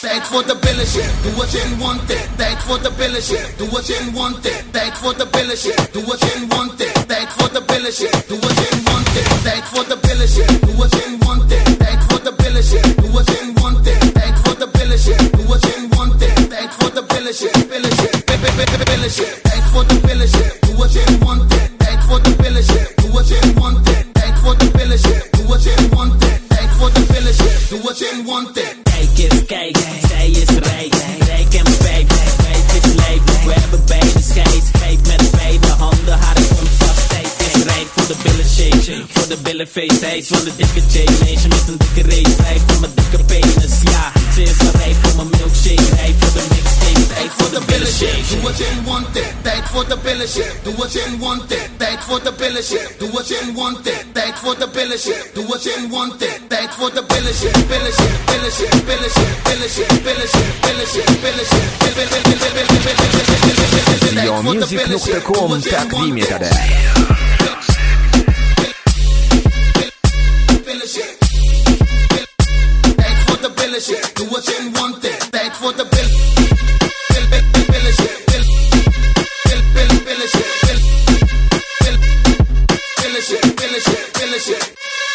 Tijd voor de billen shit, doe wat in wanted. Tijd voor de billen shit, doe wat in wanted. Tijd voor de billen shit, doe wat in wanted. Tijd voor de billen shit, doe wat in wanted. Tijd voor de billen shit, doe wat in wanted. Tijd voor de billen shit, doe wat in wanted. Tijd voor de billen shit, doe wat in wanted. Tijd voor de billen shit, billen shit, billen shit. Tijd voor de billen shit, doe wat in wanted. Tijd voor de billen shit, doe wat in wanted. Tijd voor de billen shit, doe wat in wanted. Tijd voor de billen shit, doe wat in wanted. Kijk eens, kijk, zij is rijk, rijk en pijk, wijf is lijp, we hebben beide scheid, kijk met beide handen, haar komt vast, tijd is rijk, voor de billen shake, voor de billen face, hij is van de dikke chain, meisje met een dikke reet, rijp voor mijn dikke penis, ja, ze is al rijp voor mijn milkshake, rijp voor de mixtape, tijd voor de billen shake, doe wat in wanted, tijd voor de billen shit, doe wat in wanted, tijd voor de billen shit, doe wat in wanted, tijd voor de billen shit, doe wat in wanted, tijd voor de billen shit, billen shit, billen shit, billen shit. Music.com تقديم يتابع Tijd voor de billen shit, doe wat in wanted. Tijd voor de billen shit, billen shit.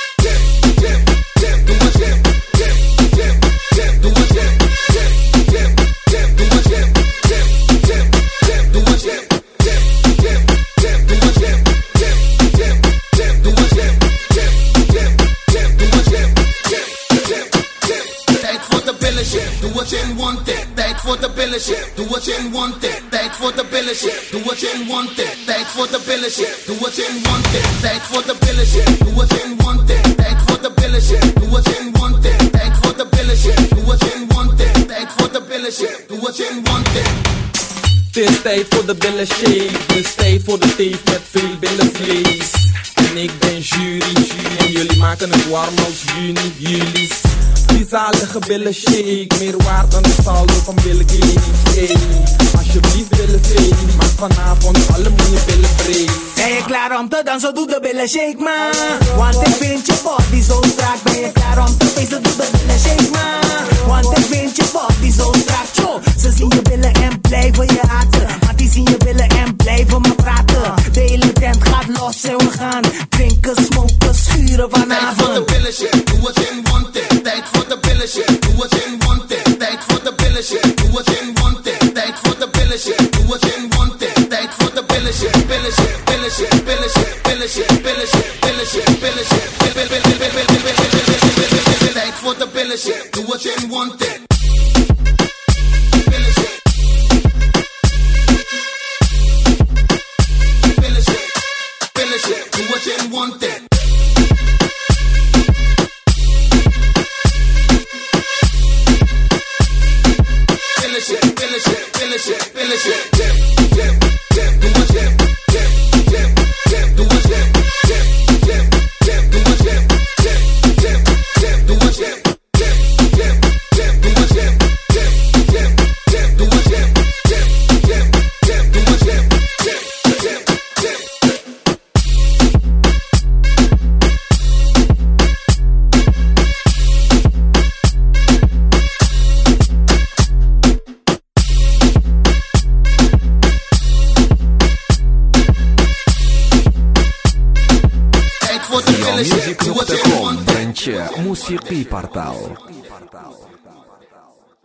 Doe wat in wanted, tijd voor de billen shit. Doe wat in wanted, tijd voor de billen shit. Doe wat in wanted, tijd voor de billen shit. Doe wat in wanted, tijd voor de billen shit. Doe wat in wanted, tijd voor de billen shit. Doe wat in wanted, tijd voor de billen shit. Doe wat in wanted, tijd voor de billen shit. Doe wat in wanted. Het is tijd voor de billen shake, dus tijd voor de teef met veel billenvlees. En ik ben jury, en jullie maken het warm als juni, juli. Die zalige billen shake, meer waard dan de saldo van Bill Gates. Alsjeblieft billen vee, maak vanavond alle mooie billen breed. Ben je klaar om te dansen, doe de billen shake man. Want ik vind je body zo strak. Ben je klaar om te feesten, doe de billen shake man. Want ik vind je body zo strak. Yo, ze zien je billen en blijven je haten. Maar die zien je billen en blijven maar praten. De hele tent gaat los en we gaan drinken, smoken, schuren vanavond. Tijd voor de billen shit, doe wat in wanted. Tijd voor de billen shit, doe wat in wanted. Tijd voor de billen shit, doe wat in wanted. Tijd voor de billen shit, doe wat in wanted. Tijd voor de billen shit, billen shit, billen shit, billen shit, billen shit, billen shit, billen shit, billen shit, tijd voor de billen shit, doe wat in wanted. Billen shit, billen shit, billen shit, doe wat in wanted. Music.com, موسيقي بورتال.